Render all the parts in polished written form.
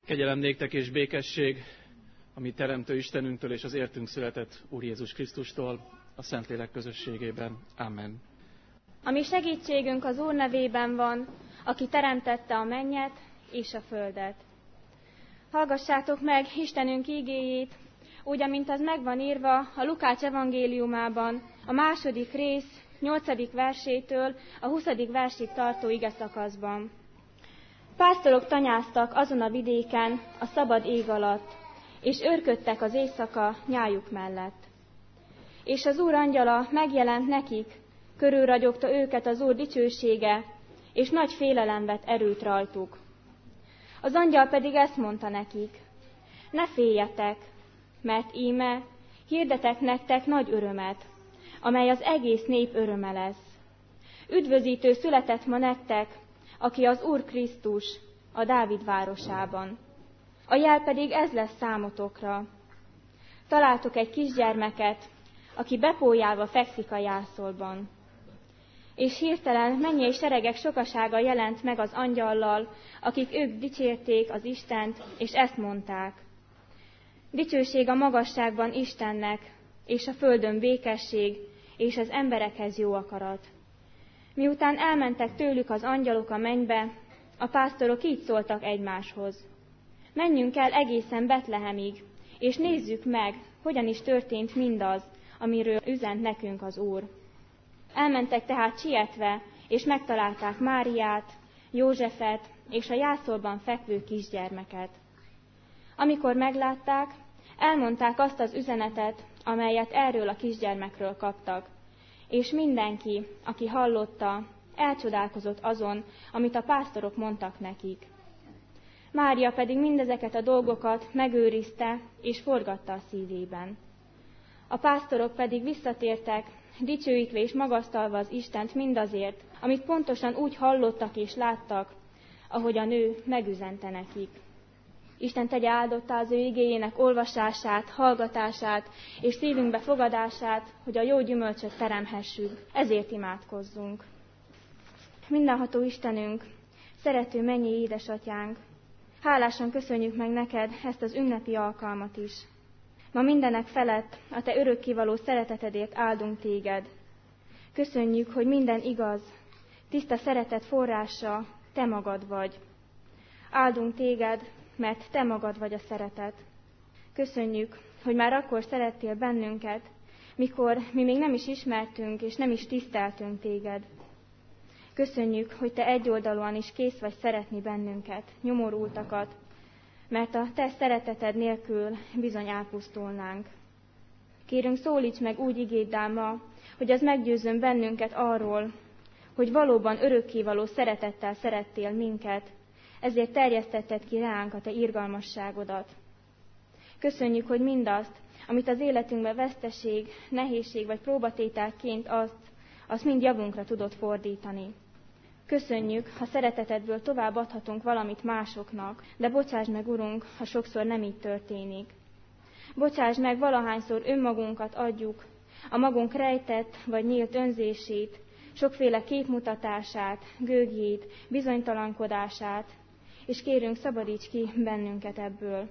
Kegyelem néktek és békesség, ami Teremtő Istenünktől és az értünk született Úr Jézus Krisztustól, a Szentlélek közösségében. Amen. A mi segítségünk az Úr nevében van, aki teremtette a mennyet és a földet. Hallgassátok meg Istenünk ígéjét, úgy, amint az megvan írva a Lukács evangéliumában, a 2. rész 8. versétől a 20. versig tartó igeszakaszban. Pásztorok tanyáztak azon a vidéken, a szabad ég alatt, és őrködtek az éjszaka nyájuk mellett. És az Úr angyala megjelent nekik, körülragyogta őket az Úr dicsősége, és nagy félelem vett erőt rajtuk. Az angyal pedig ezt mondta nekik: ne féljetek, mert íme hirdetek nektek nagy örömet, amely az egész nép öröme lesz. Üdvözítő született ma nektek, aki az Úr Krisztus, a Dávid városában. A jel pedig ez lesz számotokra. Találtok egy kisgyermeket, aki bepójálva fekszik a jászolban. És hirtelen mennyei seregek sokasága jelent meg az angyallal, akik ők dicsérték az Istent, és ezt mondták: dicsőség a magasságban Istennek, és a földön békesség, és az emberekhez jó akarat. Miután elmentek tőlük az angyalok a mennybe, a pásztorok így szóltak egymáshoz: menjünk el egészen Betlehemig, és nézzük meg, hogyan is történt mindaz, amiről üzent nekünk az Úr. Elmentek tehát sietve, és megtalálták Máriát, Józsefet és a jászolban fekvő kisgyermeket. Amikor meglátták, elmondták azt az üzenetet, amelyet erről a kisgyermekről kaptak, és mindenki, aki hallotta, elcsodálkozott azon, amit a pásztorok mondtak nekik. Mária pedig mindezeket a dolgokat megőrizte és forgatta a szívében. A pásztorok pedig visszatértek, dicsőítve és magasztalva az Istent mindazért, amit pontosan úgy hallottak és láttak, ahogyan ő megüzente nekik. Isten tegye áldottá az ő igéjének olvasását, hallgatását és szívünkbe fogadását, hogy a jó gyümölcsöt teremhessük. Ezért imádkozzunk. Mindenható Istenünk, szerető mennyei édesatyánk, hálásan köszönjük meg neked ezt az ünnepi alkalmat is. Ma mindenek felett a te örökkévaló szeretetedért áldunk téged. Köszönjük, hogy minden igaz, tiszta szeretet forrása te magad vagy. Áldunk téged, mert te magad vagy a szeretet. Köszönjük, hogy már akkor szerettél bennünket, mikor mi még nem is ismertünk és nem is tiszteltünk téged. Köszönjük, hogy te egyoldalúan is kész vagy szeretni bennünket, nyomorultakat, mert a te szereteted nélkül bizony elpusztulnánk. Kérünk, szólíts meg úgy igéddel ma, hogy az meggyőzzön bennünket arról, hogy valóban örökkévaló szeretettel szerettél minket, ezért terjesztetted ki ránk a te irgalmasságodat. Köszönjük, hogy mindazt, amit az életünkben veszteség, nehézség vagy próbatételként azt mind javunkra tudod fordítani. Köszönjük, ha szeretetedből tovább adhatunk valamit másoknak, de bocsásd meg, Urunk, ha sokszor nem így történik. Bocsásd meg, valahányszor önmagunkat adjuk, a magunk rejtett vagy nyílt önzését, sokféle képmutatását, gőgjét, bizonytalankodását, és kérünk, szabadíts ki bennünket ebből.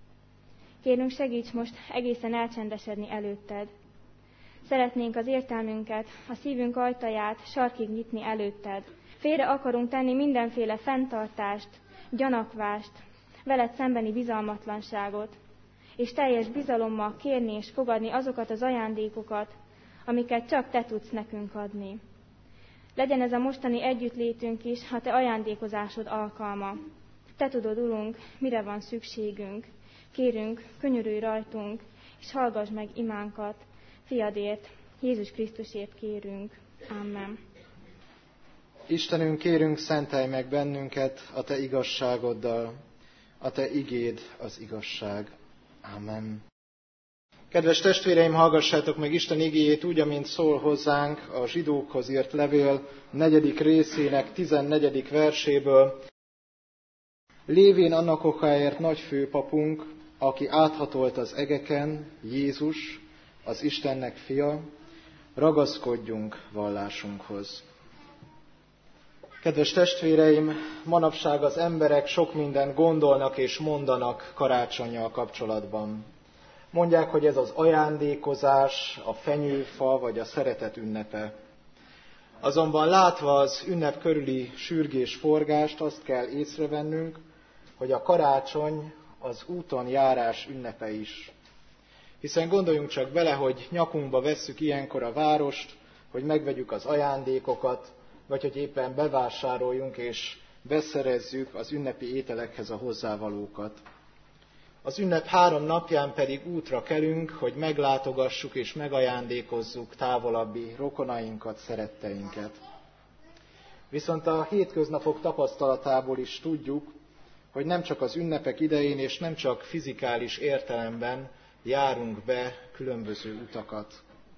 Kérünk, segíts most egészen elcsendesedni előtted. Szeretnénk az értelmünket, a szívünk ajtaját sarkig nyitni előtted. Félre akarunk tenni mindenféle fenntartást, gyanakvást, veled szembeni bizalmatlanságot, és teljes bizalommal kérni és fogadni azokat az ajándékokat, amiket csak te tudsz nekünk adni. Legyen ez a mostani együttlétünk is a te ajándékozásod alkalma. Te tudod, Urunk, mire van szükségünk. Kérünk, könyörülj rajtunk, és hallgass meg imánkat. Fiadért, Jézus Krisztusért kérünk. Amen. Istenünk, kérünk, szentelj meg bennünket a te igazságoddal. A te igéd az igazság. Amen. Kedves testvéreim, hallgassátok meg Isten igéjét úgy, amint szól hozzánk a zsidókhoz írt levél 4. részének 14. verséből. Lévén annak okáért nagy főpapunk, aki áthatolt az egeken, Jézus, az Istennek fia, ragaszkodjunk vallásunkhoz. Kedves testvéreim, manapság az emberek sok mindent gondolnak és mondanak karácsonnyal kapcsolatban. Mondják, hogy ez az ajándékozás, a fenyőfa vagy a szeretet ünnepe. Azonban látva az ünnep körüli sürgés-forgást, azt kell észrevennünk, hogy a karácsony az úton járás ünnepe is. Hiszen gondoljunk csak bele, hogy nyakunkba vesszük ilyenkor a várost, hogy megvegyük az ajándékokat, vagy hogy éppen bevásároljunk és beszerezzük az ünnepi ételekhez a hozzávalókat. Az ünnep 3 napján pedig útra kelünk, hogy meglátogassuk és megajándékozzuk távolabbi rokonainkat, szeretteinket. Viszont a hétköznapok tapasztalatából is tudjuk, hogy nem csak az ünnepek idején és nem csak fizikális értelemben járunk be különböző utakat.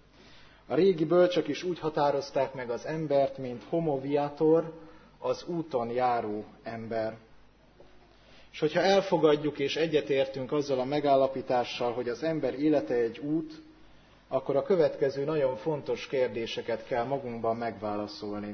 A régi bölcsök is úgy határozták meg az embert, mint homo viator, az úton járó ember. És hogyha elfogadjuk és egyetértünk azzal a megállapítással, hogy az ember élete egy út, akkor a következő nagyon fontos kérdéseket kell magunkban megválaszolni.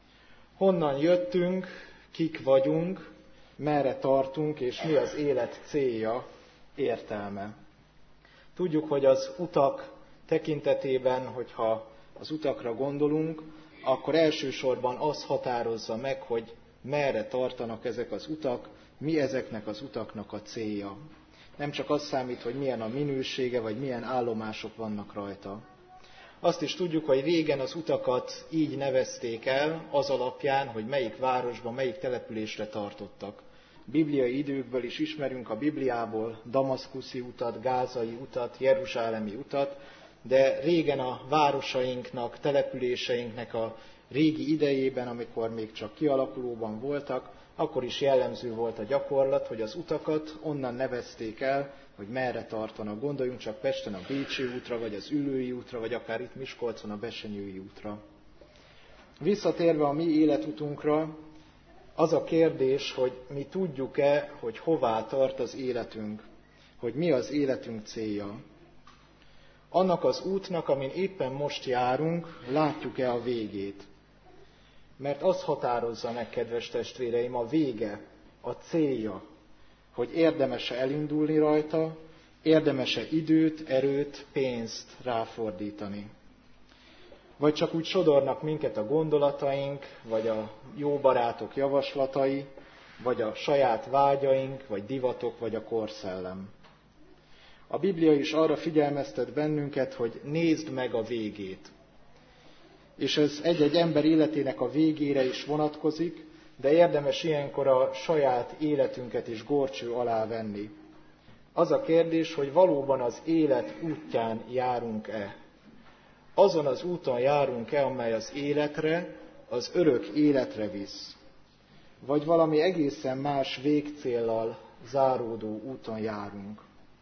Honnan jöttünk, kik vagyunk, merre tartunk, és mi az élet célja, értelme. Tudjuk, hogy az utak tekintetében, hogyha az utakra gondolunk, akkor elsősorban az határozza meg, hogy merre tartanak ezek az utak, mi ezeknek az utaknak a célja. Nem csak az számít, hogy milyen a minősége, vagy milyen állomások vannak rajta. Azt is tudjuk, hogy régen az utakat így nevezték el, az alapján, hogy melyik városban, melyik településre tartottak. Bibliai időkből is ismerünk a Bibliából damaszkuszi utat, gázai utat, jeruzsálemi utat, de régen a városainknak, településeinknek a régi idejében, amikor még csak kialakulóban voltak, akkor is jellemző volt a gyakorlat, hogy az utakat onnan nevezték el, hogy merre tartanak. Gondoljunk csak Pesten a Bécsi útra, vagy az Üllői útra, vagy akár itt Miskolcon a Besenyői útra. Visszatérve a mi életutunkra, az a kérdés, hogy mi tudjuk-e, hogy hová tart az életünk, hogy mi az életünk célja. Annak az útnak, amin éppen most járunk, látjuk-e a végét? Mert az határozza meg, kedves testvéreim, a vége, a célja, hogy érdemes-e elindulni rajta, érdemes-e időt, erőt, pénzt ráfordítani. Vagy csak úgy sodornak minket a gondolataink, vagy a jó barátok javaslatai, vagy a saját vágyaink, vagy divatok, vagy a korszellem. A Biblia is arra figyelmeztet bennünket, hogy nézd meg a végét. És ez egy-egy ember életének a végére is vonatkozik, de érdemes ilyenkor a saját életünket is górcső alá venni. Az a kérdés, hogy valóban az élet útján járunk-e? Azon az úton járunk-e, amely az életre, az örök életre visz? Vagy valami egészen más végcéllal záródó úton járunk?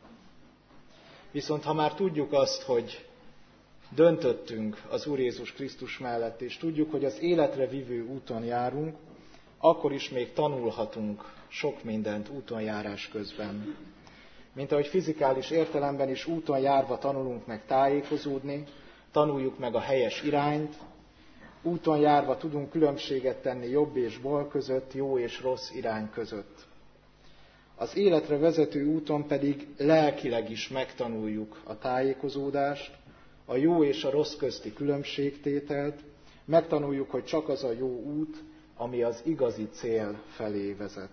Viszont ha már tudjuk azt, hogy döntöttünk az Úr Jézus Krisztus mellett, és tudjuk, hogy az életre vívő úton járunk, akkor is még tanulhatunk sok mindent útonjárás közben. Mint ahogy fizikális értelemben is úton járva tanulunk meg tájékozódni, tanuljuk meg a helyes irányt, úton járva tudunk különbséget tenni jobb és bal között, jó és rossz irány között. Az életre vezető úton pedig lelkileg is megtanuljuk a tájékozódást, a jó és a rossz közti különbségtételt, megtanuljuk, hogy csak az a jó út, ami az igazi cél felé vezet.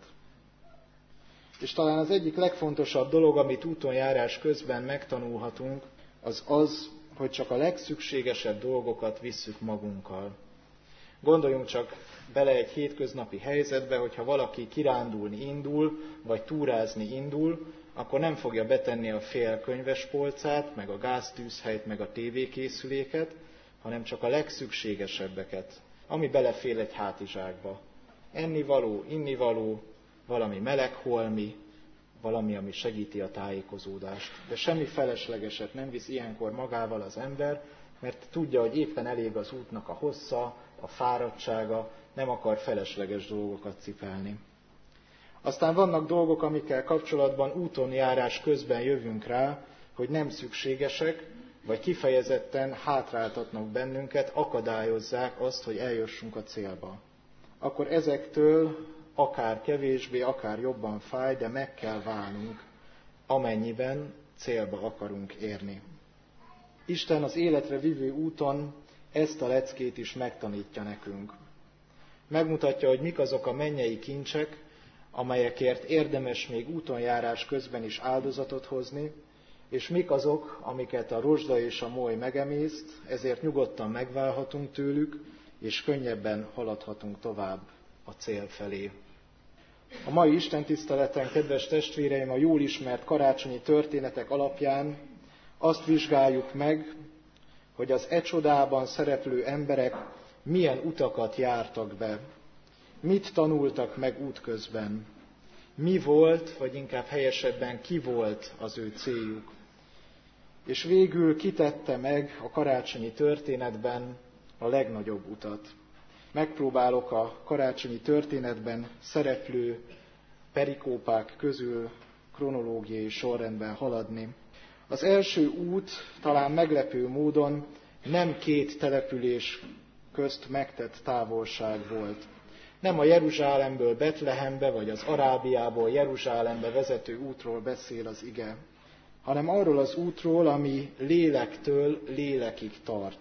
És talán az egyik legfontosabb dolog, amit útonjárás közben megtanulhatunk, az az, hogy csak a legszükségesebb dolgokat visszük magunkkal. Gondoljunk csak bele egy hétköznapi helyzetbe, hogyha valaki kirándulni indul, vagy túrázni indul, akkor nem fogja betenni a fél könyvespolcát, meg a gáztűzhelyt, meg a tévékészüléket, hanem csak a legszükségesebbeket, ami belefér egy hátizsákba. Ennivaló, innivaló, valami melegholmi, valami, ami segíti a tájékozódást. De semmi feleslegeset nem visz ilyenkor magával az ember, mert tudja, hogy éppen elég az útnak a hossza, a fáradtsága, nem akar felesleges dolgokat cipelni. Aztán vannak dolgok, amikkel kapcsolatban útonjárás közben jövünk rá, hogy nem szükségesek, vagy kifejezetten hátráltatnak bennünket, akadályozzák azt, hogy eljussunk a célba. akkor ezektől akár kevésbé, akár jobban fáj, de meg kell válnunk, amennyiben célba akarunk érni. Isten az életre vívő úton ezt a leckét is megtanítja nekünk. Megmutatja, hogy mik azok a mennyei kincsek, amelyekért érdemes még útonjárás közben is áldozatot hozni, és mik azok, amiket a rozsda és a moly megemészt, ezért nyugodtan megválhatunk tőlük, és könnyebben haladhatunk tovább a cél felé. A mai istentiszteleten, kedves testvéreim, a jól ismert karácsonyi történetek alapján azt vizsgáljuk meg, hogy az e csodában szereplő emberek milyen utakat jártak be, mit tanultak meg útközben, mi volt, vagy inkább helyesebben ki volt az ő céljuk. És végül kitette meg a karácsonyi történetben a legnagyobb utat. Megpróbálok a karácsonyi történetben szereplő perikópák közül kronológiai sorrendben haladni. Az első út talán meglepő módon nem két település közt megtett távolság volt. Nem a Jeruzsálemből Betlehembe, vagy az Arábiából Jeruzsálembe vezető útról beszél az ige, hanem arról az útról, ami lélektől lélekig tart.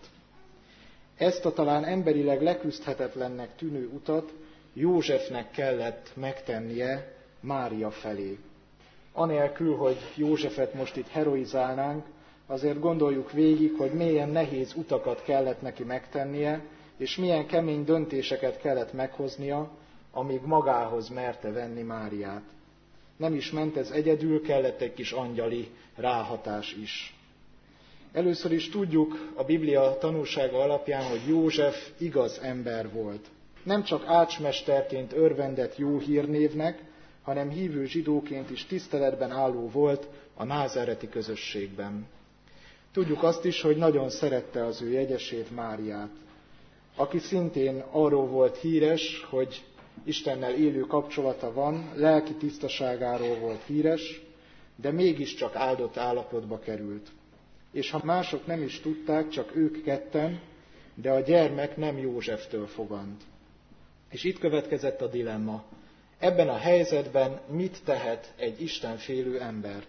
Ezt a talán emberileg leküzdhetetlennek tűnő utat Józsefnek kellett megtennie Mária felé. Anélkül, hogy Józsefet most itt heroizálnánk, azért gondoljuk végig, hogy milyen nehéz utakat kellett neki megtennie, és milyen kemény döntéseket kellett meghoznia, amíg magához merte venni Máriát. Nem is ment ez egyedül, kellett egy kis angyali ráhatás is. Először is tudjuk a Biblia tanúsága alapján, hogy József igaz ember volt. Nem csak ácsmesterként örvendett jó hírnévnek, hanem hívő zsidóként is tiszteletben álló volt a názáreti közösségben. Tudjuk azt is, hogy nagyon szerette az ő jegyesét, Máriát, aki szintén arról volt híres, hogy Istennel élő kapcsolata van, lelki tisztaságáról volt híres, de mégiscsak áldott állapotba került. És ha mások nem is tudták, csak ők ketten, de a gyermek nem Józseftől fogant. És itt következett a dilemma. Ebben a helyzetben mit tehet egy istenfélő ember?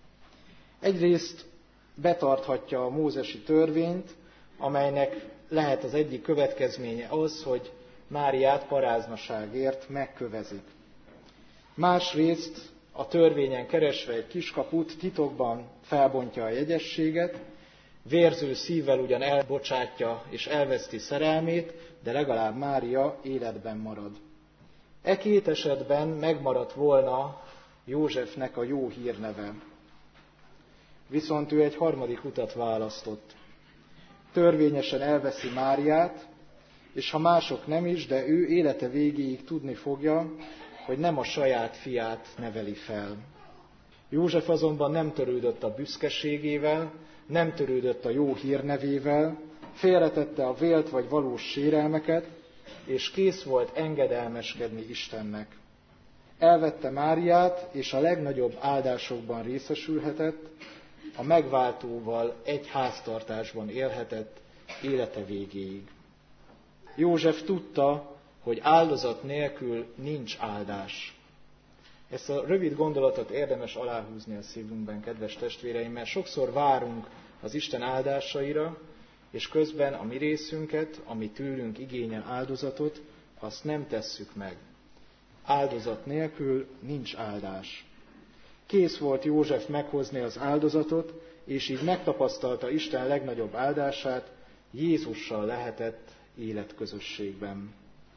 Egyrészt betarthatja a mózesi törvényt, amelynek lehet az egyik következménye az, hogy Máriát paráznaságért megkövezik. Másrészt a törvényen keresve egy kiskaput titokban felbontja a jegyességet, vérző szívvel ugyan elbocsátja és elveszti szerelmét, de legalább Mária életben marad. E két esetben megmaradt volna Józsefnek a jó hírneve. Viszont ő egy harmadik utat választott. Törvényesen elveszi Máriát, és ha mások nem is, de ő élete végéig tudni fogja, hogy nem a saját fiát neveli fel. József azonban nem törődött a büszkeségével, nem törődött a jó hírnevével, félretette a vélt vagy valós sérelmeket, és kész volt engedelmeskedni Istennek. Elvette Máriát, és a legnagyobb áldásokban részesülhetett, a megváltóval egy háztartásban élhetett élete végéig. József tudta, hogy áldozat nélkül nincs áldás. Ezt a rövid gondolatot érdemes aláhúzni a szívünkben, kedves testvéreim, mert sokszor várunk az Isten áldásaira, és közben a mi részünket, ami tőlünk igényel áldozatot, azt nem tesszük meg. Áldozat nélkül nincs áldás. Kész volt József meghozni az áldozatot, és így megtapasztalta Isten legnagyobb áldását, Jézussal lehetett életközösségben.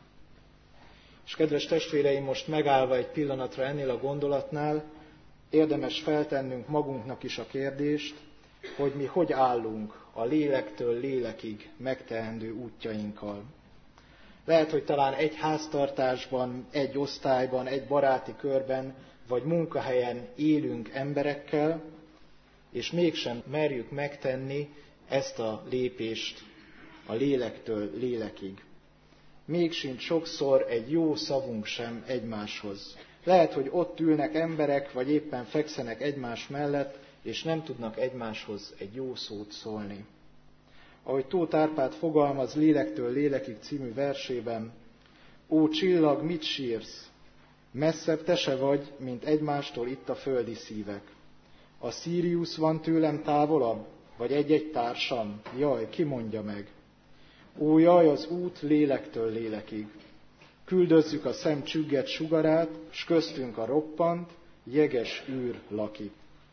És kedves testvéreim, most megállva egy pillanatra ennél a gondolatnál, érdemes feltennünk magunknak is a kérdést, hogy mi hogy állunk a lélektől lélekig megteendő útjainkkal. Lehet, hogy talán egy háztartásban, egy osztályban, egy baráti körben, vagy munkahelyen élünk emberekkel, és mégsem merjük megtenni ezt a lépést a lélektől lélekig. Még sincs sokszor egy jó szavunk sem egymáshoz. Lehet, hogy ott ülnek emberek, vagy éppen fekszenek egymás mellett, és nem tudnak egymáshoz egy jó szót szólni. Ahogy Tóth Árpád fogalmaz Lélektől lélekig című versében, Ó csillag, mit sírsz? Messzebb te se vagy, mint egymástól itt a földi szívek. A Szíriusz van tőlem távolabb, vagy egy-egy társam? Jaj, ki mondja meg? Ó, jaj, az út lélektől lélekig. Küldözzük a szem csügget sugarát, s köztünk a roppant, jeges űr lakik.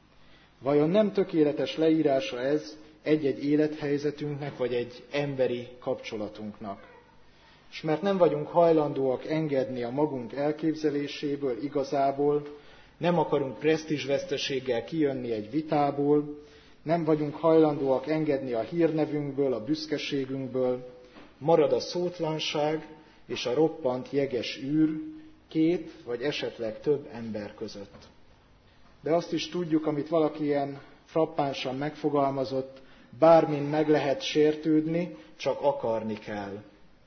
Vajon nem tökéletes leírása ez egy-egy élethelyzetünknek, vagy egy emberi kapcsolatunknak? És mert nem vagyunk hajlandóak engedni a magunk elképzeléséből igazából, nem akarunk presztízsveszteséggel kijönni egy vitából, nem vagyunk hajlandóak engedni a hírnevünkből, a büszkeségünkből, marad a szótlanság és a roppant jeges űr két vagy esetleg több ember között. De azt is tudjuk, amit valaki ilyen frappánsan megfogalmazott, bármin meg lehet sértődni, csak akarni kell.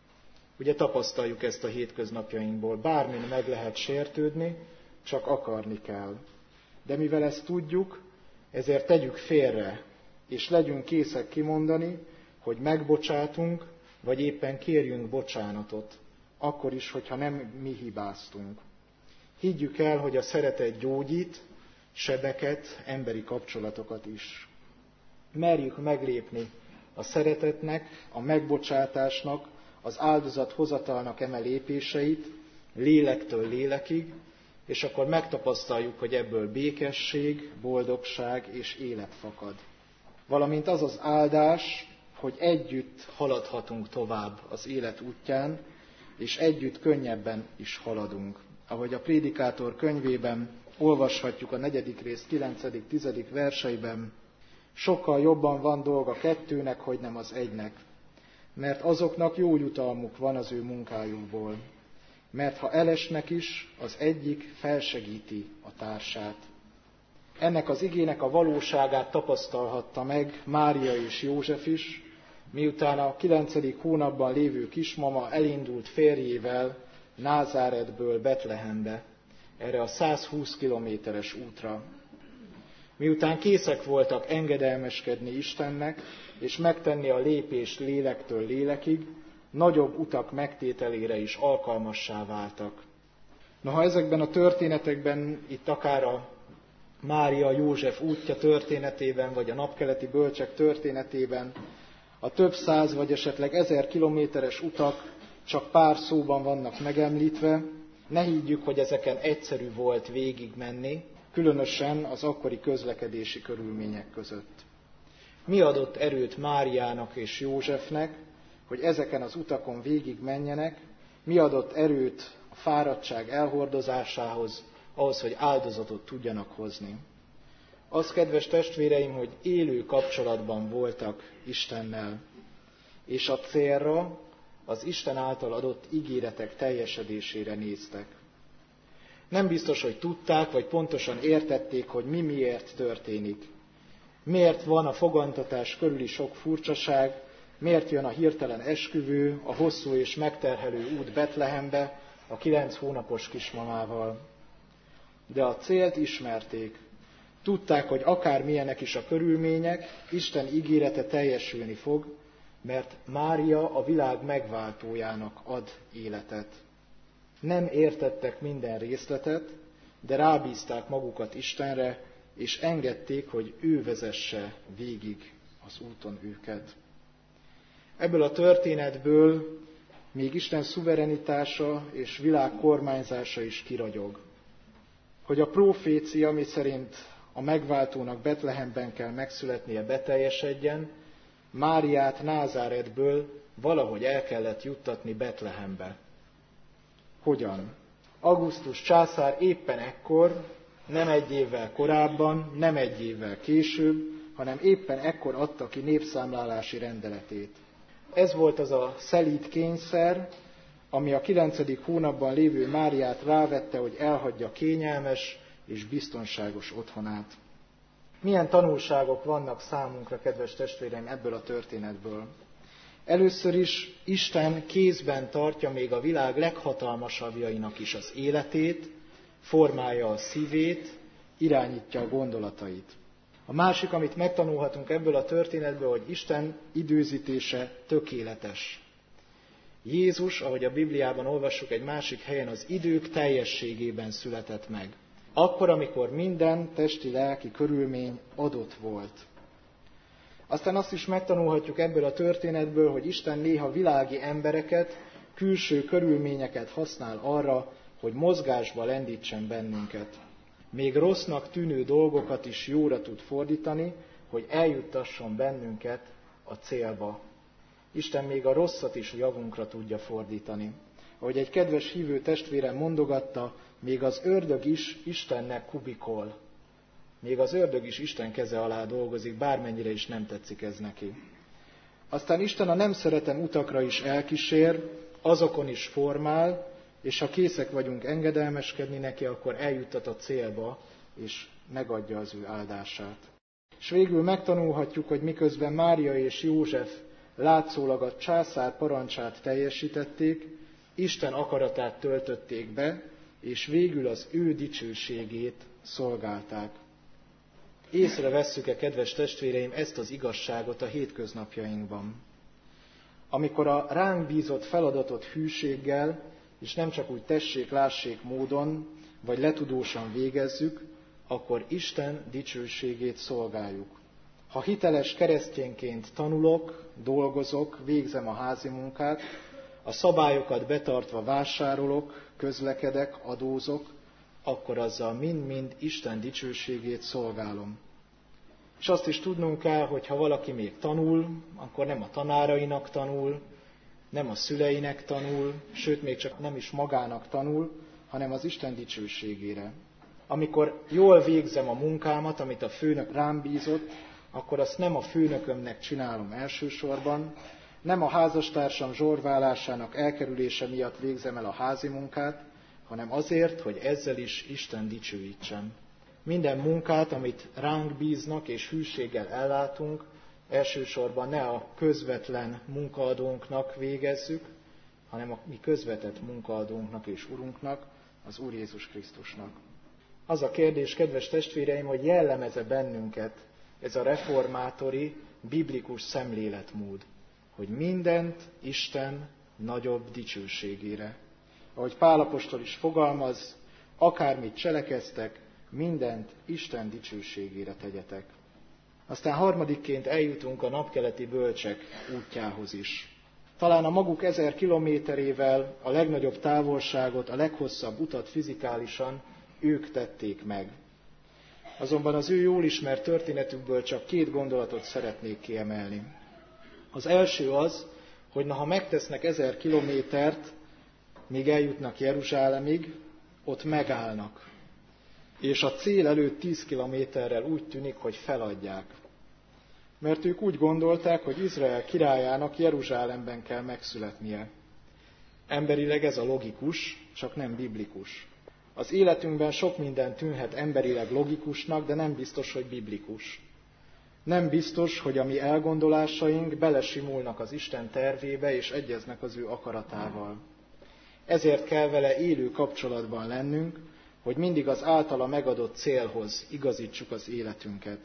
Ugye tapasztaljuk ezt a hétköznapjainkból, bármin meg lehet sértődni, csak akarni kell. De mivel ezt tudjuk, ezért tegyük félre, és legyünk készek kimondani, hogy megbocsátunk, vagy éppen kérjünk bocsánatot, akkor is, hogyha nem mi hibáztunk. Higgyük el, hogy a szeretet gyógyít, sebeket, emberi kapcsolatokat is. Merjük meglépni a szeretetnek, a megbocsátásnak, az áldozathozatalnak eme lépéseit, lélektől lélekig, és akkor megtapasztaljuk, hogy ebből békesség, boldogság és élet fakad. Valamint az az áldás, hogy együtt haladhatunk tovább az élet útján, és együtt könnyebben is haladunk. Ahogy a Prédikátor könyvében olvashatjuk a 4. rész 9.-10. verseiben, sokkal jobban van dolga kettőnek, hogy nem az egynek, mert azoknak jó jutalmuk van az ő munkájukból. Mert ha elesnek is, az egyik felsegíti a társát. Ennek az igének a valóságát tapasztalhatta meg Mária és József is, miután a 9. hónapban lévő kismama elindult férjével Názáretből Betlehembe, erre a 120 kilométeres útra. Miután készek voltak engedelmeskedni Istennek, és megtenni a lépést lélektől lélekig, nagyobb utak megtételére is alkalmassá váltak. Noha ezekben a történetekben, itt akár a Mária-József útja történetében, vagy a napkeleti bölcsek történetében, a több száz vagy esetleg 1000 kilométeres utak csak pár szóban vannak megemlítve, ne higgyük, hogy ezeken egyszerű volt végigmenni, különösen az akkori közlekedési körülmények között. Mi adott erőt Máriának és Józsefnek, hogy ezeken az utakon végig menjenek, mi adott erőt a fáradtság elhordozásához, ahhoz, hogy áldozatot tudjanak hozni. Az, kedves testvéreim, hogy élő kapcsolatban voltak Istennel, és a célra, az Isten által adott ígéretek teljesedésére néztek. Nem biztos, hogy tudták, vagy pontosan értették, hogy mi miért történik. Miért van a fogantatás körüli sok furcsaság, miért jön a hirtelen esküvő, a hosszú és megterhelő út Betlehembe a 9 hónapos kismamával. De a célt ismerték. Tudták, hogy akármilyenek is a körülmények, Isten ígérete teljesülni fog, mert Mária a világ megváltójának ad életet. Nem értettek minden részletet, de rábízták magukat Istenre, és engedték, hogy ő vezesse végig az úton őket. Ebből a történetből még Isten szuverenitása és világ kormányzása is kiragyog. Hogy a profécia, ami szerint a megváltónak Betlehemben kell megszületnie, beteljesedjen, Máriát Názáretből valahogy el kellett juttatni Betlehembe. Hogyan? Augustus császár éppen ekkor, nem egy évvel korábban, nem egy évvel később, hanem éppen ekkor adta ki népszámlálási rendeletét. Ez volt az a szelíd kényszer, ami a 9. hónapban lévő Máriát rávette, hogy elhagyja kényelmes és biztonságos otthonát. Milyen tanulságok vannak számunkra, kedves testvéreim, ebből a történetből? Először is Isten kézben tartja még a világ leghatalmasabbjainak is az életét, formálja a szívét, irányítja a gondolatait. A másik, amit megtanulhatunk ebből a történetből, hogy Isten időzítése tökéletes. Jézus, ahogy a Bibliában olvassuk egy másik helyen, az idők teljességében született meg. Akkor, amikor minden testi-lelki körülmény adott volt. Aztán azt is megtanulhatjuk ebből a történetből, hogy Isten néha világi embereket, külső körülményeket használ arra, hogy mozgásba lendítsen bennünket. Még rossznak tűnő dolgokat is jóra tud fordítani, hogy eljuttasson bennünket a célba. Isten még a rosszat is javunkra tudja fordítani. Ahogy egy kedves hívő testvérem mondogatta, még az ördög is Istennek kubikol. Még az ördög is Isten keze alá dolgozik, bármennyire is nem tetszik ez neki. Aztán Isten a nem szeretem utakra is elkísér, azokon is formál, és ha készek vagyunk engedelmeskedni neki, akkor eljuttat a célba, és megadja az ő áldását. És végül megtanulhatjuk, hogy miközben Mária és József látszólag a császár parancsát teljesítették, Isten akaratát töltötték be, és végül az ő dicsőségét szolgálták. Észrevesszük-e, kedves testvéreim, ezt az igazságot a hétköznapjainkban? Amikor a ránk bízott feladatot hűséggel, és nem csak úgy tessék-lássék módon, vagy letudósan végezzük, akkor Isten dicsőségét szolgáljuk. Ha hiteles keresztényként tanulok, dolgozok, végzem a házi munkát, a szabályokat betartva vásárolok, közlekedek, adózok, akkor azzal mind-mind Isten dicsőségét szolgálom. És azt is tudnunk kell, hogy ha valaki még tanul, akkor nem a tanárainak tanul, nem a szüleinek tanul, sőt, még csak nem is magának tanul, hanem az Isten dicsőségére. Amikor jól végzem a munkámat, amit a főnök rám bízott, akkor azt nem a főnökömnek csinálom elsősorban, nem a házastársam zsorválásának elkerülése miatt végzem el a házi munkát, hanem azért, hogy ezzel is Isten dicsőítsem. Minden munkát, amit ránk bíznak és hűséggel ellátunk, elsősorban ne a közvetlen munkaadónknak végezzük, hanem a mi közvetett munkaadónknak és Urunknak, az Úr Jézus Krisztusnak. Az a kérdés, kedves testvéreim, hogy jellemez-e bennünket ez a reformátori, biblikus szemléletmód, hogy mindent Isten nagyobb dicsőségére. Ahogy Pál apostol is fogalmaz, akármit cselekeztek, mindent Isten dicsőségére tegyetek. Aztán harmadikként eljutunk a napkeleti bölcsek útjához is. Talán a maguk 1000 kilométerével a legnagyobb távolságot, a leghosszabb utat fizikálisan ők tették meg. Azonban az ő jól ismert történetükből csak 2 gondolatot szeretnék kiemelni. Az első az, hogy ha megtesznek 1000 kilométert, míg eljutnak Jeruzsálemig, ott megállnak. És a cél előtt 10 kilométerrel úgy tűnik, hogy feladják. Mert ők úgy gondolták, hogy Izrael királyának Jeruzsálemben kell megszületnie. Emberileg ez a logikus, csak nem biblikus. Az életünkben sok minden tűnhet emberileg logikusnak, de nem biztos, hogy biblikus. Nem biztos, hogy a mi elgondolásaink belesimulnak az Isten tervébe és egyeznek az ő akaratával. Ezért kell vele élő kapcsolatban lennünk, hogy mindig az általa megadott célhoz igazítsuk az életünket.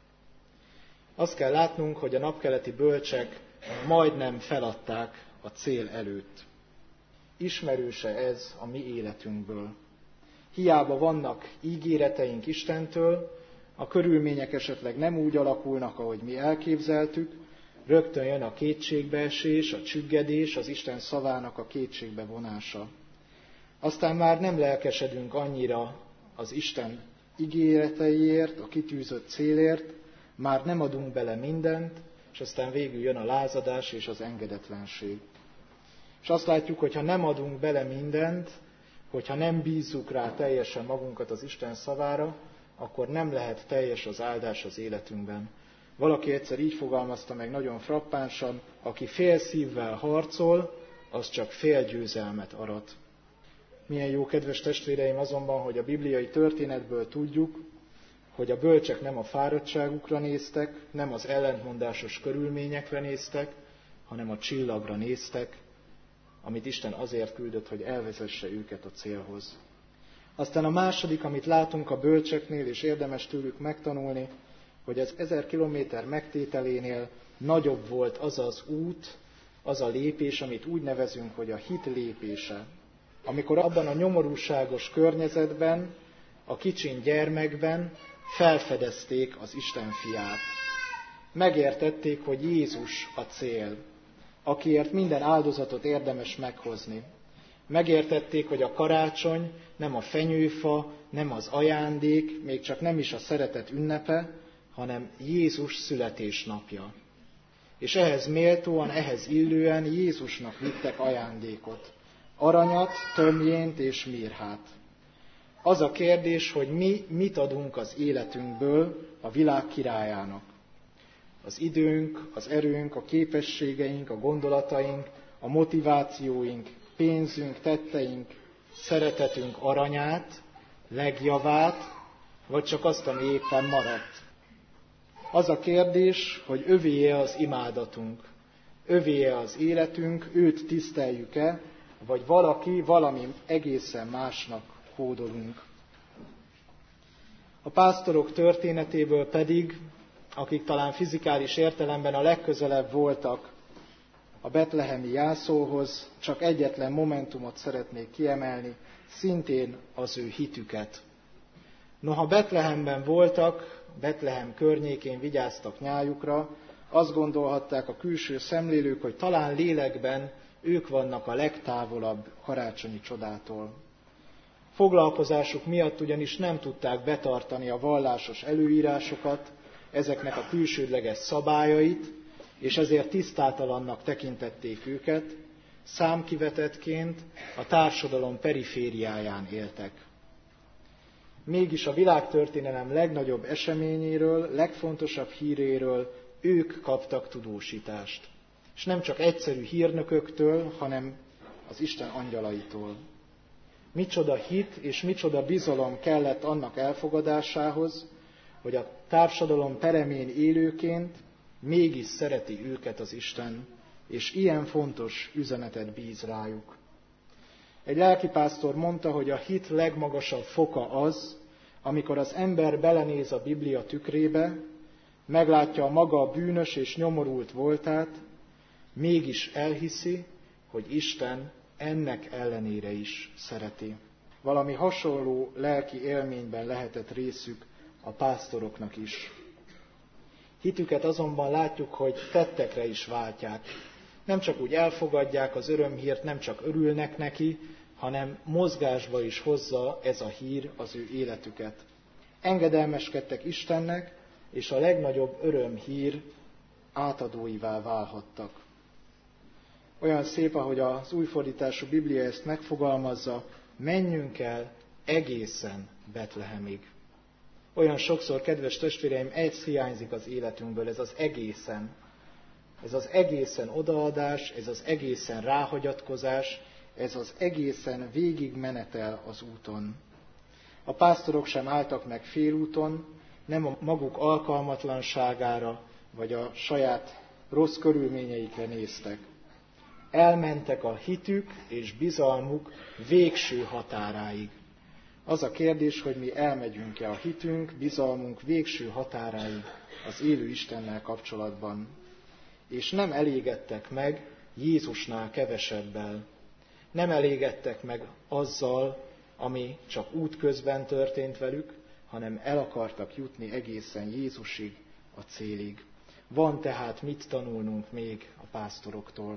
Azt kell látnunk, hogy a napkeleti bölcsek majdnem feladták a cél előtt. Ismerőse ez a mi életünkből. Hiába vannak ígéreteink Istentől, a körülmények esetleg nem úgy alakulnak, ahogy mi elképzeltük, rögtön jön a kétségbeesés, a csüggedés, az Isten szavának a kétségbe vonása. Aztán már nem lelkesedünk annyira az Isten ígéreteiért, a kitűzött célért, már nem adunk bele mindent, és aztán végül jön a lázadás és az engedetlenség. És azt látjuk, hogy ha nem adunk bele mindent, hogyha nem bízzuk rá teljesen magunkat az Isten szavára, akkor nem lehet teljes az áldás az életünkben. Valaki egyszer így fogalmazta meg nagyon frappánsan, aki fél szívvel harcol, az csak fél győzelmet arat. Milyen jó, kedves testvéreim, azonban, hogy a bibliai történetből tudjuk, hogy a bölcsek nem a fáradtságukra néztek, nem az ellentmondásos körülményekre néztek, hanem a csillagra néztek, amit Isten azért küldött, hogy elvezesse őket a célhoz. Aztán a második, amit látunk a bölcseknél, és érdemes tőlük megtanulni, hogy az 1000 kilométer megtételénél nagyobb volt az az út, az a lépés, amit úgy nevezünk, hogy a hit lépése. Amikor abban a nyomorúságos környezetben, a kicsin gyermekben felfedezték az Isten fiát. Megértették, hogy Jézus a cél, akiért minden áldozatot érdemes meghozni. Megértették, hogy a karácsony nem a fenyőfa, nem az ajándék, még csak nem is a szeretet ünnepe, hanem Jézus születésnapja. És ehhez méltóan, ehhez illően Jézusnak vittek ajándékot. Aranyat, tömjént és mirhát. Az a kérdés, hogy mi mit adunk az életünkből a világ királyának. Az időnk, az erőnk, a képességeink, a gondolataink, a motivációink, pénzünk, tetteink, szeretetünk aranyát, legjavát, vagy csak azt, ami éppen maradt. Az a kérdés, hogy övéje az imádatunk, övéje az életünk, őt tiszteljük-e, vagy valami egészen másnak hódolunk. A pásztorok történetéből pedig, akik talán fizikális értelemben a legközelebb voltak a betlehemi jászolhoz, csak egyetlen momentumot szeretnék kiemelni, szintén az ő hitüket. Noha Betlehemben voltak, Betlehem környékén vigyáztak nyájukra, azt gondolhatták a külső szemlélők, hogy talán lélekben ők vannak a legtávolabb karácsonyi csodától. Foglalkozásuk miatt ugyanis nem tudták betartani a vallásos előírásokat, ezeknek a külsődleges szabályait, és ezért tisztátalannak tekintették őket, számkivetettként a társadalom perifériáján éltek. Mégis a világtörténelem legnagyobb eseményéről, legfontosabb híréről ők kaptak tudósítást. És nem csak egyszerű hírnököktől, hanem az Isten angyalaitól. Micsoda hit és micsoda bizalom kellett annak elfogadásához, hogy a társadalom peremén élőként mégis szereti őket az Isten, és ilyen fontos üzenetet bíz rájuk. Egy lelkipásztor mondta, hogy a hit legmagasabb foka az, amikor az ember belenéz a Biblia tükrébe, meglátja a maga bűnös és nyomorult voltát, mégis elhiszi, hogy Isten ennek ellenére is szereti. Valami hasonló lelki élményben lehetett részük a pásztoroknak is. Hitüket azonban látjuk, hogy tettekre is váltják. Nem csak úgy elfogadják az örömhírt, nem csak örülnek neki, hanem mozgásba is hozza ez a hír az ő életüket. Engedelmeskedtek Istennek, és a legnagyobb örömhír átadóivá válhattak. Olyan szép, ahogy az újfordítású Biblia ezt megfogalmazza, menjünk el egészen Betlehemig. Olyan sokszor, kedves testvéreim, egy hiányzik az életünkből, ez az egészen. Ez az egészen odaadás, ez az egészen ráhagyatkozás, ez az egészen végigmenetel az úton. A pásztorok sem álltak meg félúton, nem a maguk alkalmatlanságára, vagy a saját rossz körülményeikre néztek. Elmentek a hitük és bizalmuk végső határáig. Az a kérdés, hogy mi elmegyünk-e a hitünk, bizalmunk végső határáig az élő Istennel kapcsolatban. És nem elégedtek meg Jézusnál kevesebbel. Nem elégedtek meg azzal, ami csak útközben történt velük, hanem el akartak jutni egészen Jézusig, a célig. Van tehát mit tanulnunk még a pásztoroktól.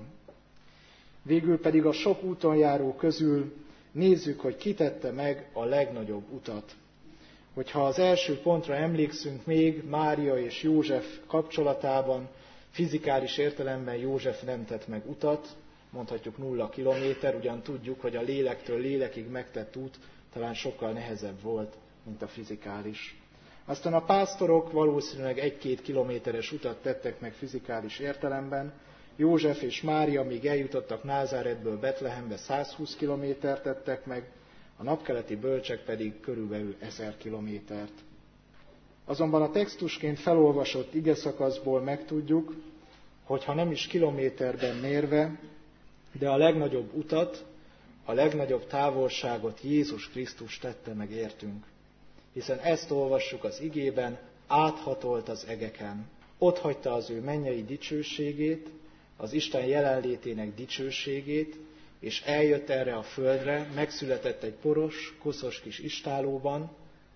Végül pedig a sok úton járó közül nézzük, hogy ki tette meg a legnagyobb utat. Hogyha az első pontra emlékszünk még Mária és József kapcsolatában, fizikális értelemben József nem tett meg utat, mondhatjuk 0 kilométer, ugyan tudjuk, hogy a lélektől lélekig megtett út talán sokkal nehezebb volt, mint a fizikális. Aztán a pásztorok valószínűleg 1-2 kilométeres utat tettek meg fizikális értelemben, József és Mária, míg eljutottak Názáretből Betlehembe, 120 kilométert tettek meg, a napkeleti bölcsek pedig körülbelül 1000 kilométert. Azonban a textusként felolvasott igeszakaszból megtudjuk, hogy ha nem is kilométerben mérve, de a legnagyobb utat, a legnagyobb távolságot Jézus Krisztus tette meg értünk. Hiszen ezt olvassuk az igében, áthatolt az egeken. Ott hagyta az ő mennyei dicsőségét, az Isten jelenlétének dicsőségét, és eljött erre a földre, megszületett egy poros, koszos kis istállóban,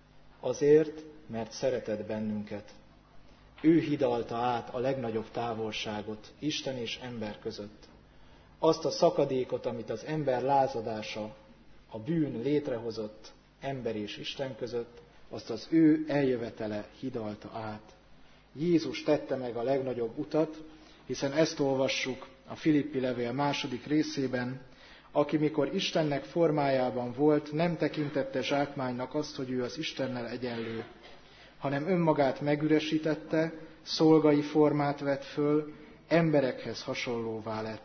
azért, mert szeretett bennünket. Ő hidalta át a legnagyobb távolságot Isten és ember között. Azt a szakadékot, amit az ember lázadása, a bűn létrehozott ember és Isten között, azt az ő eljövetele hidalta át. Jézus tette meg a legnagyobb utat, hiszen ezt olvassuk a Filippi levél 2. részében, aki mikor Istennek formájában volt, nem tekintette zsákmánynak azt, hogy ő az Istennel egyenlő, hanem önmagát megüresítette, szolgai formát vett föl, emberekhez hasonlóvá lett.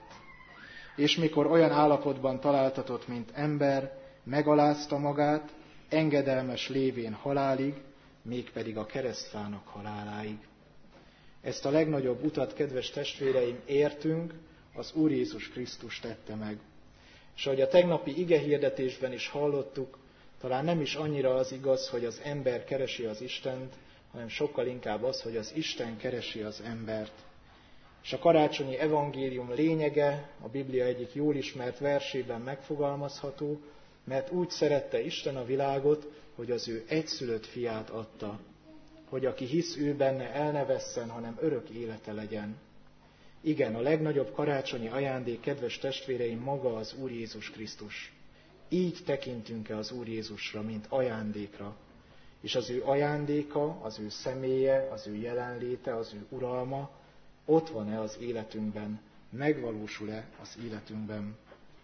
És mikor olyan állapotban találtatott, mint ember, megalázta magát, engedelmes lévén halálig, mégpedig a keresztfának haláláig. Ezt a legnagyobb utat, kedves testvéreim, értünk, az Úr Jézus Krisztus tette meg. És ahogy a tegnapi igehirdetésben is hallottuk, talán nem is annyira az igaz, hogy az ember keresi az Istent, hanem sokkal inkább az, hogy az Isten keresi az embert. És a karácsonyi evangélium lényege a Biblia egyik jól ismert versében megfogalmazható, mert úgy szerette Isten a világot, hogy az ő egyszülött fiát adta, hogy aki hisz ő benne, el ne vesszen, hanem örök élete legyen. Igen, a legnagyobb karácsonyi ajándék, kedves testvéreim, maga az Úr Jézus Krisztus. Így tekintünk-e az Úr Jézusra, mint ajándékra. És az ő ajándéka, az ő személye, az ő jelenléte, az ő uralma ott van-e az életünkben, megvalósul-e az életünkben.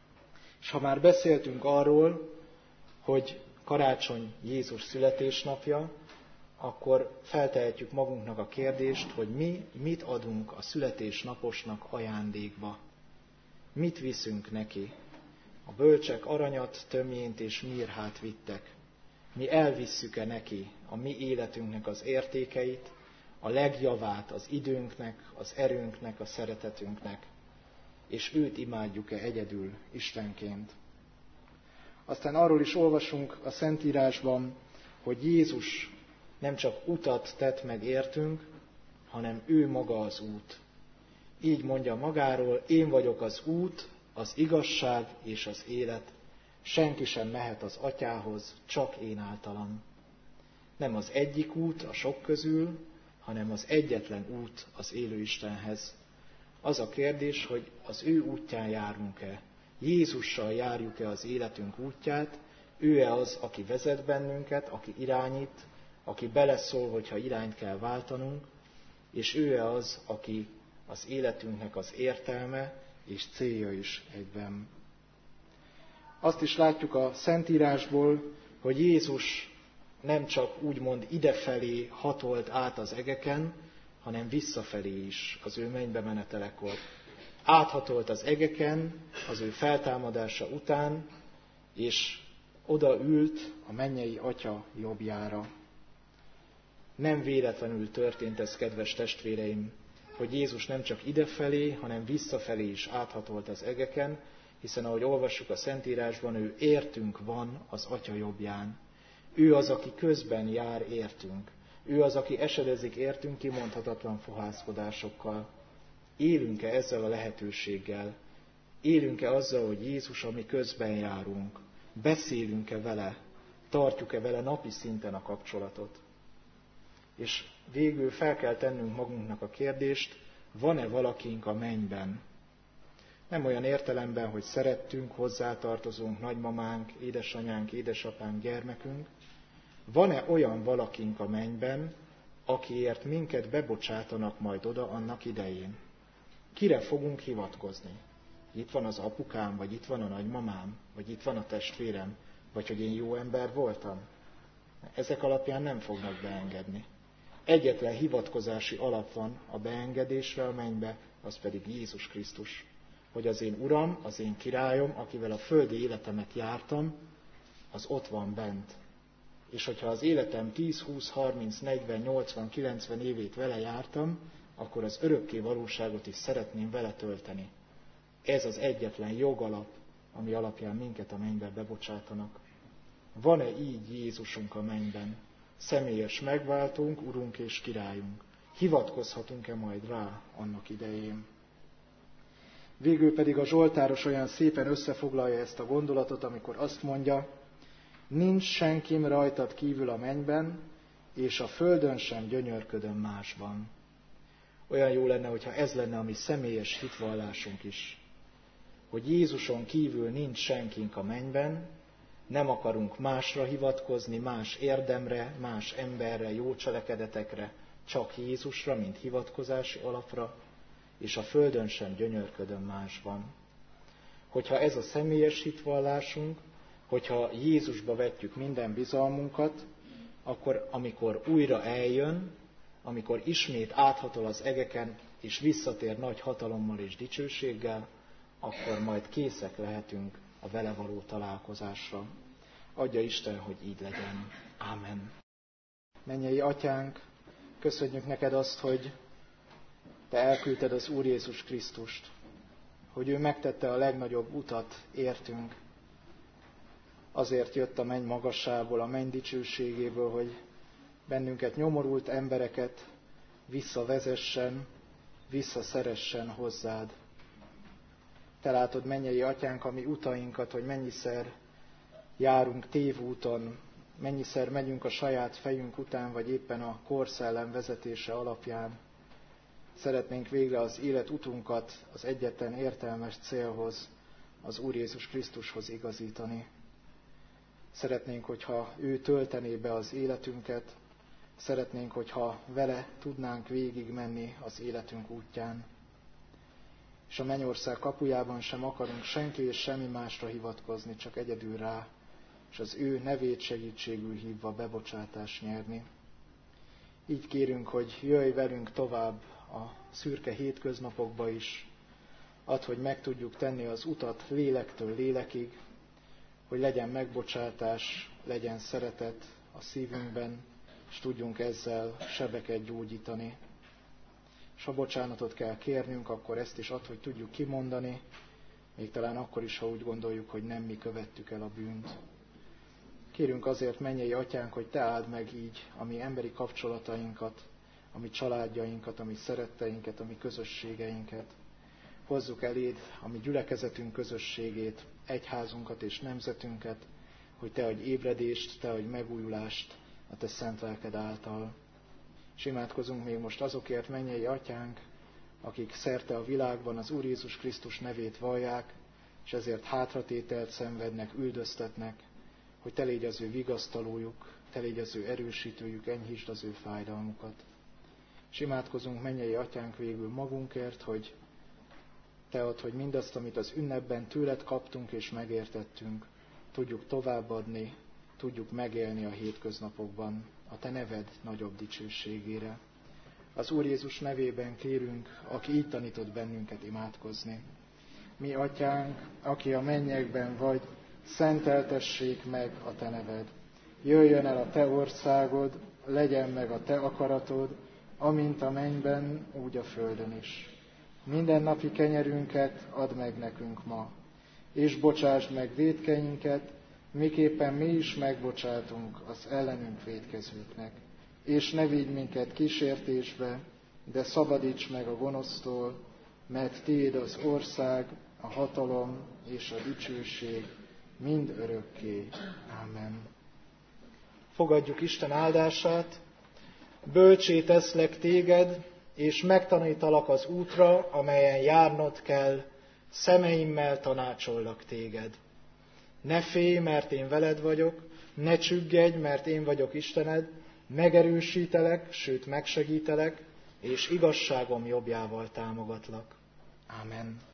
És ha már beszéltünk arról, hogy karácsony Jézus születésnapja, akkor feltehetjük magunknak a kérdést, hogy mi mit adunk a születésnaposnak ajándékba. Mit viszünk neki? A bölcsek aranyat, tömjént és mirhát vittek. Mi elvisszük-e neki a mi életünknek az értékeit, a legjavát az időnknek, az erőnknek, a szeretetünknek, és őt imádjuk-e egyedül Istenként? Aztán arról is olvasunk a Szentírásban, hogy Jézus nem csak utat tett meg értünk, hanem ő maga az út. Így mondja magáról, én vagyok az út, az igazság és az élet. Senki sem mehet az Atyához, csak én általam. Nem az egyik út a sok közül, hanem az egyetlen út az élő Istenhez. Az a kérdés, hogy az ő útján járunk-e? Jézussal járjuk-e az életünk útját? Ő-e az, aki vezet bennünket, aki irányít, aki beleszól, hogyha irányt kell váltanunk, és ő-e az, aki az életünknek az értelme és célja is egyben. Azt is látjuk a Szentírásból, hogy Jézus nem csak úgymond idefelé hatolt át az egeken, hanem visszafelé is az ő mennybe menetelekor. Áthatolt az egeken az ő feltámadása után, és odaült a mennyei Atya jobbjára. Nem véletlenül történt ez, kedves testvéreim, hogy Jézus nem csak idefelé, hanem visszafelé is áthatolt az egeken, hiszen ahogy olvassuk a Szentírásban, ő értünk van az Atya jobbján. Ő az, aki közben jár értünk. Ő az, aki esedezik értünk kimondhatatlan fohászkodásokkal. Élünk-e ezzel a lehetőséggel? Élünk-e azzal, hogy Jézus, ami közben járunk? Beszélünk-e vele? Tartjuk-e vele napi szinten a kapcsolatot? És végül fel kell tennünk magunknak a kérdést, van-e valakink a mennyben? Nem olyan értelemben, hogy szerettünk, hozzátartozunk, nagymamánk, édesanyánk, édesapánk, gyermekünk. Van-e olyan valakink a mennyben, akiért minket bebocsátanak majd oda annak idején? Kire fogunk hivatkozni? Itt van az apukám, vagy itt van a nagymamám, vagy itt van a testvérem, vagy hogy én jó ember voltam? Ezek alapján nem fognak beengedni. Egyetlen hivatkozási alap van a beengedésre a mennybe, az pedig Jézus Krisztus. Hogy az én Uram, az én királyom, akivel a földi életemet jártam, az ott van bent. És hogyha az életem 10, 20, 30, 40, 80, 90 évét vele jártam, akkor az örökké valóságot is szeretném vele tölteni. Ez az egyetlen jogalap, ami alapján minket a mennybe bebocsátanak. Van-e így Jézusunk a mennyben? Személyes megváltónk, Urunk és Királyunk. Hivatkozhatunk-e majd rá annak idején? Végül pedig a zsoltáros olyan szépen összefoglalja ezt a gondolatot, amikor azt mondja, nincs senkim rajtad kívül a mennyben, és a földön sem gyönyörködöm másban. Olyan jó lenne, hogyha ez lenne a mi személyes hitvallásunk is, hogy Jézuson kívül nincs senkink a mennyben, nem akarunk másra hivatkozni, más érdemre, más emberre, jó cselekedetekre, csak Jézusra, mint hivatkozási alapra, és a földön sem gyönyörködöm másban. Hogyha ez a személyes hitvallásunk, hogyha Jézusba vetjük minden bizalmunkat, akkor amikor újra eljön, amikor ismét áthatol az egeken, és visszatér nagy hatalommal és dicsőséggel, akkor majd készek lehetünk a vele való találkozásra. Adja Isten, hogy így legyen. Ámen. Mennyei Atyánk, köszönjük neked azt, hogy te elküldted az Úr Jézus Krisztust, hogy ő megtette a legnagyobb utat értünk. Azért jött a menny magassából, a menny dicsőségéből, hogy bennünket nyomorult embereket visszavezessen, visszaszeressen hozzád. Te látod, mennyei Atyánk, a mi utainkat, hogy mennyiszer járunk tévúton, mennyiszer megyünk a saját fejünk után, vagy éppen a korszellem vezetése alapján. Szeretnénk végre az élet utunkat az egyetlen értelmes célhoz, az Úr Jézus Krisztushoz igazítani. Szeretnénk, hogyha ő töltené be az életünket, szeretnénk, hogyha vele tudnánk végigmenni az életünk útján. És a mennyország kapujában sem akarunk senki és semmi másra hivatkozni, csak egyedül rá, és az ő nevét segítségül hívva bebocsátást nyerni. Így kérünk, hogy jöjj velünk tovább a szürke hétköznapokba is, add, hogy meg tudjuk tenni az utat lélektől lélekig, hogy legyen megbocsátás, legyen szeretet a szívünkben, és tudjunk ezzel sebeket gyógyítani. És ha bocsánatot kell kérnünk, akkor ezt is add, hogy tudjuk kimondani, még talán akkor is, ha úgy gondoljuk, hogy nem mi követtük el a bűnt. Kérünk azért, mennyei Atyánk, hogy te áld meg így a mi emberi kapcsolatainkat, a mi családjainkat, a mi szeretteinket, a mi közösségeinket. Hozzuk eléd a mi gyülekezetünk közösségét, egyházunkat és nemzetünket, hogy te adj ébredést, te adj megújulást a te szent lelked által. És imádkozunk még most azokért, mennyei Atyánk, akik szerte a világban az Úr Jézus Krisztus nevét vallják, és ezért hátratételt szenvednek, üldöztetnek, hogy te légy az ő vigasztalójuk, te légy az ő erősítőjük, enyhítsd az ő fájdalmukat. És imádkozunk, mennyei Atyánk, végül magunkért, hogy te add, hogy mindazt, amit az ünnepben tőled kaptunk és megértettünk, tudjuk továbbadni, tudjuk megélni a hétköznapokban, a te neved nagyobb dicsőségére. Az Úr Jézus nevében kérünk, aki így tanított bennünket imádkozni. Mi Atyánk, aki a mennyekben vagy, szenteltessék meg a te neved. Jöjjön el a te országod, legyen meg a te akaratod, amint a mennyben, úgy a földön is. Minden napi kenyerünket add meg nekünk ma, és bocsásd meg vétkeinket, miképpen mi is megbocsátunk az ellenünk vétkezőknek. És ne vigy minket kísértésbe, de szabadíts meg a gonosztól, mert tiéd az ország, a hatalom és a dicsőség mind örökké. Ámen. Fogadjuk Isten áldását, bölcsé teszlek téged, és megtanítalak az útra, amelyen járnod kell, szemeimmel tanácsollak téged. Ne félj, mert én veled vagyok, ne csüggedj, mert én vagyok Istened, megerősítelek, sőt megsegítelek, és igazságom jobbjával támogatlak. Ámen.